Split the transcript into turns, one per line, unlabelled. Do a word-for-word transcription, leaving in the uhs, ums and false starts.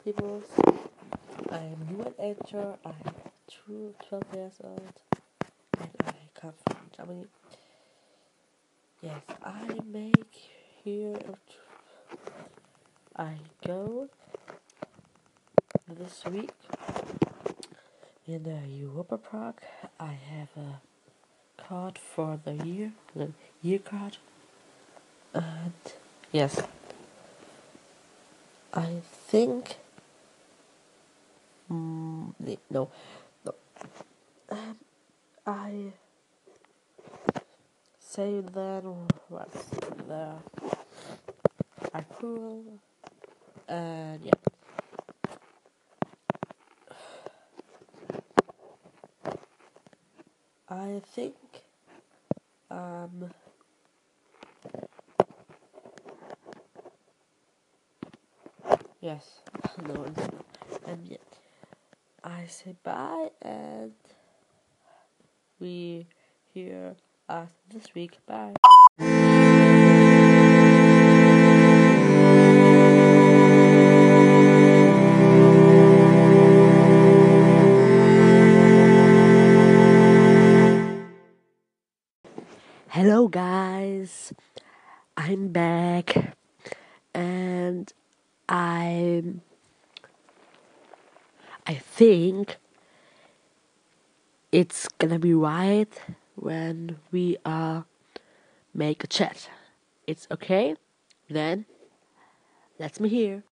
people. I'm Yuan Edgar. I'm two, twelve years old, and I come from Germany. Yes, I make here. I go this week in the Europa Park. I have a card for the year, the year card, and yes, I think. Mm, no, no. Um, I say then what's the are cool, and yeah. I think um yes no and yeah, I say bye and we hear us this week. Bye. Hello guys, I'm back and I'm I think it's gonna be right when we uh make a chat. It's okay? Then let's me hear.